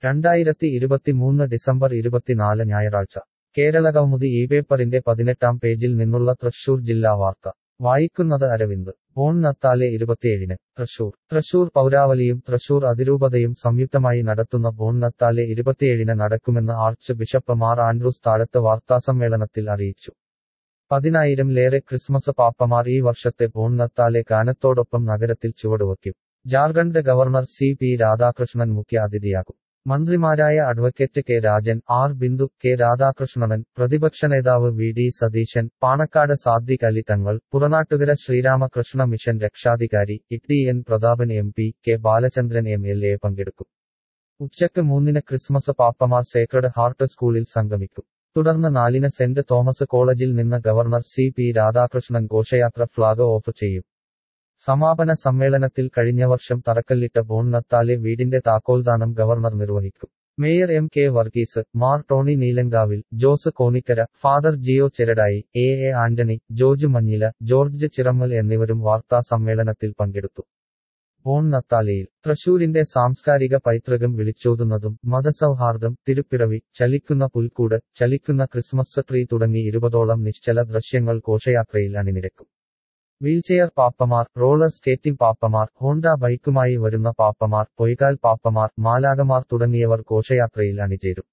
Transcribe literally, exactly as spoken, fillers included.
രണ്ടായിരത്തി ഇരുപത്തിമൂന്ന് ഡിസംബർ ഇരുപത്തിനാല് ഞായറാഴ്ച കേരളകൗമുദി ഈ പേപ്പറിന്റെ പതിനെട്ടാം പേജിൽ നിന്നുള്ള തൃശൂർ ജില്ലാ വാർത്ത വായിക്കുന്നത് അരവിന്ദ്. ഓൺ നത്താലെ ഇരുപത്തിയേഴിന് തൃശൂർ. തൃശൂർ പൗരാവലിയും തൃശൂർ അതിരൂപതയും സംയുക്തമായി നടത്തുന്ന ബോൺ നത്താലെ ഇരുപത്തിയേഴിന് നടക്കുമെന്ന് ആർച്ച് ബിഷപ്പ് മാർ ആൻഡ്രൂസ് താഴത്ത് വാർത്താസമ്മേളനത്തിൽ അറിയിച്ചു. പതിനായിരം ലേറെ ക്രിസ്മസ് പാപ്പമാർ ഈ വർഷത്തെ ബോൺ നത്താലെ ഗാനത്തോടൊപ്പം നഗരത്തിൽ ചുവടുവയ്ക്കും. Jharkhand governor C P Radhakrishnan മുഖ്യ അതിഥിയാകും. മന്ത്രിമാരായ advocate K Rajan, R Bindu, K Radhakrishnan, പ്രതിപക്ഷ നേതാവ് V D Satheesan, Panakkad Sadiq Ali Thangal, Puranattukara Sreeramakrishna mission രക്ഷാധികാരി T N Prathapan M P, K Balachandran M L A പങ്കെടുക്കും. ഉച്ചയ്ക്ക് മൂന്നിന് ക്രിസ്മസ് പാപ്പമാർ സേക്രഡ് ഹാർട്ട് സ്കൂളിൽ സംഗമിക്കും. തുടർന്ന് നാലിന് സെന്റ് തോമസ് കോളേജിൽ നിന്ന് ഗവർണർ സി പി രാധാകൃഷ്ണൻ ഘോഷയാത്ര ഫ്ളാഗ് ഓഫ് ചെയ്യും. സമാപന സമ്മേളനത്തിൽ കഴിഞ്ഞ വർഷം തറക്കല്ലിട്ട ബോൺ നത്താലെ വീടിന്റെ താക്കോൽദാനം ഗവർണർ നിർവഹിക്കും. Mayor M K Varghese, Mar Tony Neelankavil, Jose Konikkara, father Jio Cheradai, A A Antony, George Manjila, George Chirammal എന്നിവരും വാർത്താ സമ്മേളനത്തിൽ പങ്കെടുത്തു. ബോൺ നത്താലെയിൽ തൃശൂരിന്റെ സാംസ്കാരിക പൈതൃകം വിളിച്ചോതുന്നതും മതസൗഹാർദ്ദം, തിരുപ്പിറവി, ചലിക്കുന്ന പുൽക്കൂട്, ചലിക്കുന്ന ക്രിസ്മസ് ട്രീ തുടങ്ങി ഇരുപതോളം നിശ്ചല ദൃശ്യങ്ങൾ ഘോഷയാത്രയിൽ അണിനിരക്കും. വീൽചെയർ പാപ്പമാർ, റോളർ സ്കേറ്റിംഗ് പാപ്പമാർ, ഹോണ്ട ബൈക്കുമായി വരുന്ന പാപ്പമാർ, പൊയ്കാൽ പാപ്പമാർ, മാലാഖമാർ തുടങ്ങിയവർ ഘോഷയാത്രയിൽ അണിചേരും.